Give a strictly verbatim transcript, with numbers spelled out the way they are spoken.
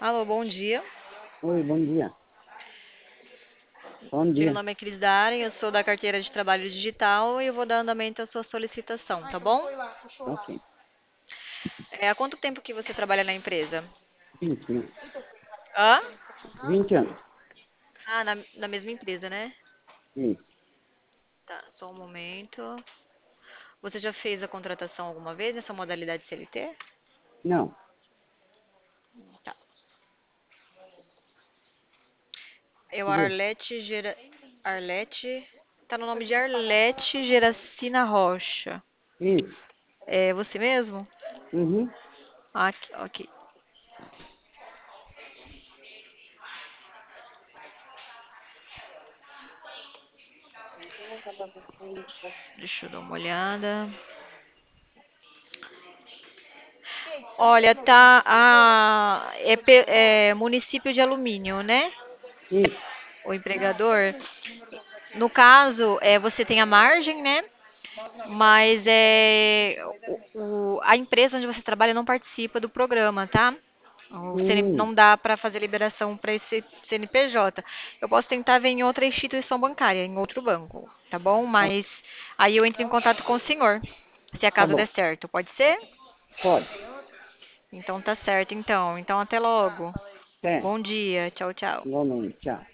Alô, bom dia. Oi, bom dia. Bom Meu dia. nome é Cris Darem, eu sou da carteira de trabalho digital e eu vou dar andamento à sua solicitação, tá bom? Ok. É, há quanto tempo que você trabalha na empresa? vinte anos. Hã? vinte anos. Ah, na, na mesma empresa, né? Isso. Tá, só um momento. Você já fez a contratação alguma vez nessa modalidade C L T? Não. Tá. É o Vê. Arlete Gera... Arlete... Tá no nome de Arlete Geracina Rocha. Isso. É você mesmo? Uhum. Ah, aqui, ok. Deixa eu dar uma olhada. Olha, tá a, é, pe- é município de Alumínio, né? Isso. O empregador. No caso, é, você tem a margem, né? Mas é, o, o- a empresa onde você trabalha não participa do programa, tá? O C N Hum. não dá para fazer liberação para esse C N P J. Eu posso tentar ver em outra instituição bancária, em outro banco, tá bom? Tá, Mas aí eu entro em contato com o senhor, se tá acaso der bom. certo. Pode ser? Pode. Então tá certo, então. Então até logo. Até. Bom dia. Tchau, tchau. Igualmente. Tchau.